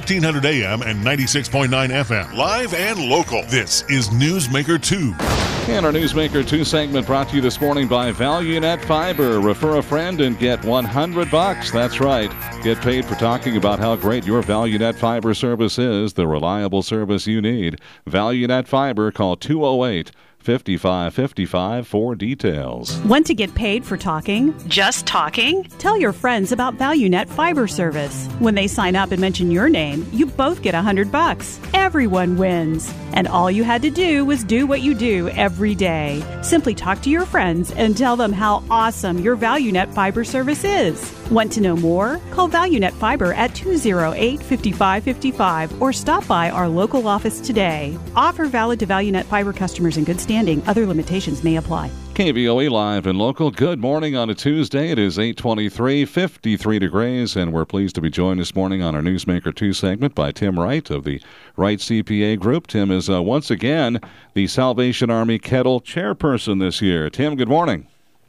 1400 AM and 96.9 FM. Live and local. This is Newsmaker 2. And our Newsmaker 2 segment brought to you this morning by ValueNet Fiber. Refer a friend and get $100. That's right. Get paid for talking about how great your ValueNet Fiber service is, the reliable service you need. ValueNet Fiber, call 208-5555 for details. Want to get paid for talking? Just talking? Tell your friends about ValueNet Fiber service. When they sign up and mention your name, you both get $100. Everyone wins. And all you had to do was do what you do every day. Simply talk to your friends and tell them how awesome your ValueNet Fiber service is. Want to know more? Call ValueNet Fiber at 208-5555 or stop by our local office today. Offer valid to ValueNet Fiber customers in good standing. Other limitations may apply. KVOE Live and Local. Good morning on a Tuesday. It is 8:23, 53 degrees, and we're pleased to be joined this morning on our Newsmaker 2 segment by Tim Wright of the Wright CPA Group. Tim is once again the Salvation Army Kettle chairperson this year. Tim, good morning.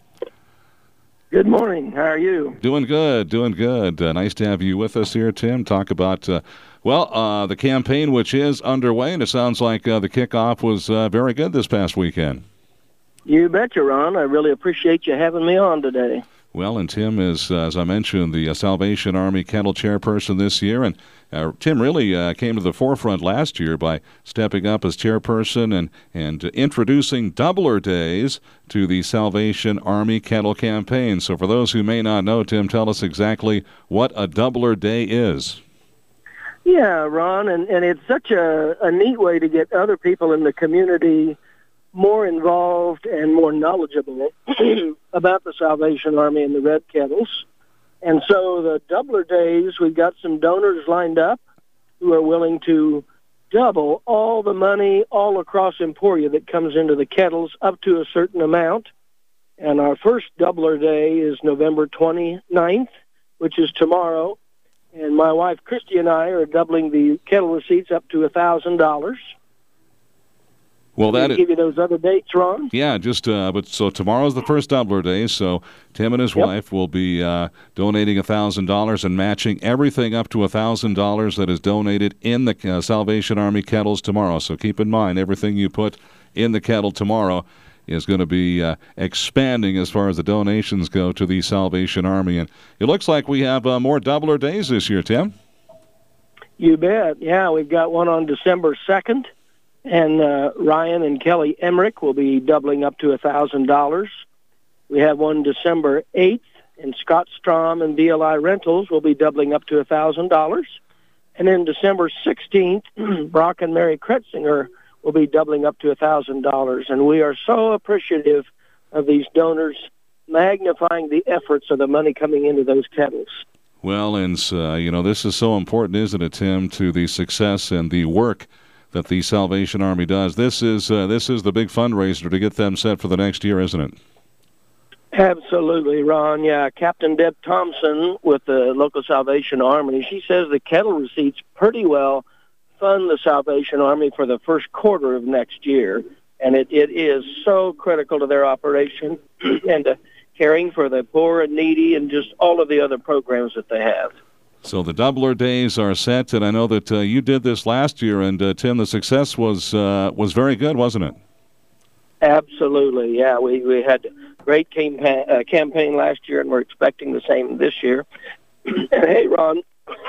Good morning. How are you? Doing good. Nice to have you with us here, Tim. Talk about, the campaign which is underway, and it sounds like the kickoff was very good this past weekend. You betcha, Ron. I really appreciate you having me on today. Well, and Tim is, as I mentioned, the Salvation Army Kettle chairperson this year, and Tim really came to the forefront last year by stepping up as chairperson and introducing Doubler Days to the Salvation Army Kettle campaign. So for those who may not know, Tim, tell us exactly what a Doubler Day is. Yeah, Ron, and it's such a neat way to get other people in the community more involved and more knowledgeable about the Salvation Army and the Red Kettles. And so the Doubler Days, we've got some donors lined up who are willing to double all the money all across Emporia that comes into the kettles up to a certain amount. And our first Doubler Day is November 29th, which is tomorrow. And my wife, Christy, and I are doubling the kettle receipts up to $1,000. Well, that give you those other dates, Ron? Yeah, but so tomorrow's the first Doubler Day, so Tim and his wife will be donating $1,000 and matching everything up to $1,000 that is donated in the Salvation Army kettles tomorrow. So keep in mind, everything you put in the kettle tomorrow is going to be expanding as far as the donations go to the Salvation Army. And it looks like we have more Doubler Days this year, Tim. You bet. Yeah, we've got one on December 2nd. And Ryan and Kelly Emmerich will be doubling up to $1,000. We have one December 8th, and Scott Strom and BLI Rentals will be doubling up to $1,000. And then December 16th, Brock and Mary Kretzinger will be doubling up to $1,000. And we are so appreciative of these donors magnifying the efforts of the money coming into those kettles. Well, and this is so important, isn't it, Tim, to the success and the work that the Salvation Army does. This is the big fundraiser to get them set for the next year, isn't it? Absolutely, Ron. Yeah, Captain Deb Thompson with the local Salvation Army, she says the kettle receipts pretty well fund the Salvation Army for the first quarter of next year, and it is so critical to their operation and to caring for the poor and needy and just all of the other programs that they have. So the Doubler Days are set, and I know that you did this last year, and Tim, the success was very good, wasn't it? Absolutely, yeah. We had a great campaign last year, and we're expecting the same this year. And hey, Ron,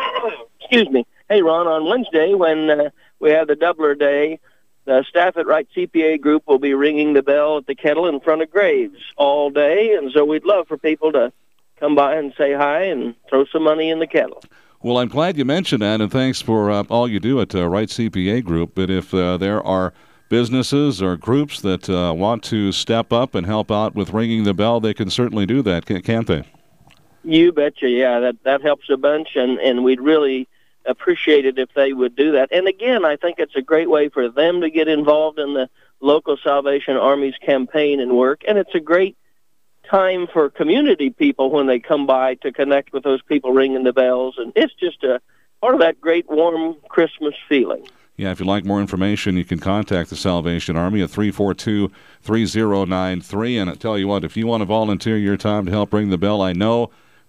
on Wednesday when we have the Doubler Day, the staff at Wright CPA Group will be ringing the bell at the kettle in front of graves all day, and so we'd love for people to come by and say hi and throw some money in the kettle. Well, I'm glad you mentioned that, and thanks for all you do at Wright CPA Group. But if there are businesses or groups that want to step up and help out with ringing the bell, they can certainly do that, can't they? You betcha, yeah. That helps a bunch, and we'd really appreciate it if they would do that. And again, I think it's a great way for them to get involved in the local Salvation Army's campaign and work, and it's a great time for community people when they come by to connect with those people ringing the bells, and it's just a part of that great warm Christmas feeling. Yeah, if you'd like more information, you can contact the Salvation Army at 342-3093, and I tell you what, if you want to volunteer your time to help ring the bell, I know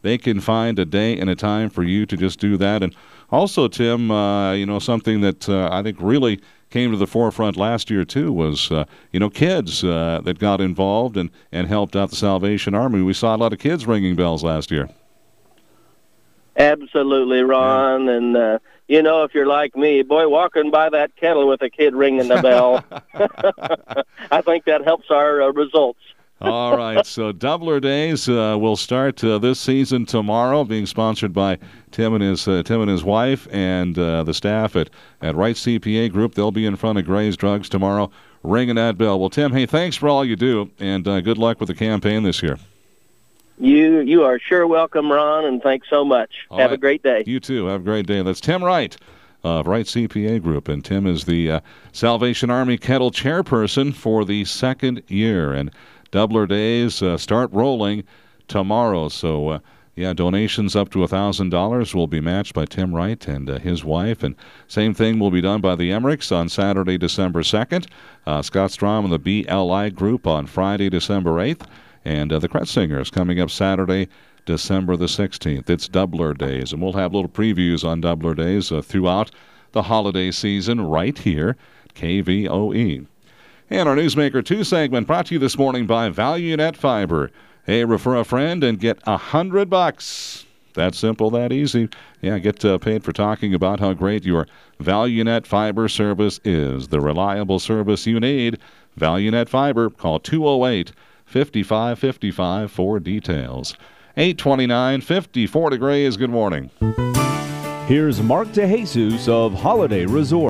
they can find a day and a time for you to just do that. And also, Tim, something that I think really came to the forefront last year, too, was, kids that got involved and helped out the Salvation Army. We saw a lot of kids ringing bells last year. Absolutely, Ron. Yeah. And, if you're like me, boy, walking by that kettle with a kid ringing the bell, I think that helps our results. All right, so Doubler Days will start this season tomorrow, being sponsored by Tim and his wife and the staff at Wright CPA Group. They'll be in front of Gray's Drugs tomorrow, ringing that bell. Well, Tim, hey, thanks for all you do, and good luck with the campaign this year. You are sure welcome, Ron, and thanks so much. Have a great day. You too. Have a great day. That's Tim Wright of Wright CPA Group, and Tim is the Salvation Army Kettle chairperson for the second year, and Doubler Days start rolling tomorrow. So, donations up to $1,000 will be matched by Tim Wright and his wife. And same thing will be done by the Emmerichs on Saturday, December 2nd. Scott Strom and the BLI Group on Friday, December 8th. And the Kretzingers coming up Saturday, December the 16th. It's Doubler Days. And we'll have little previews on Doubler Days throughout the holiday season right here, KVOE. And our Newsmaker 2 segment brought to you this morning by ValueNet Fiber. Hey, refer a friend and get $100. That simple, that easy. Yeah, get paid for talking about how great your ValueNet Fiber service is. The reliable service you need. ValueNet Fiber. Call 208-5555 for details. 8:29, 54 degrees. Good morning. Here's Mark DeJesus of Holiday Resort.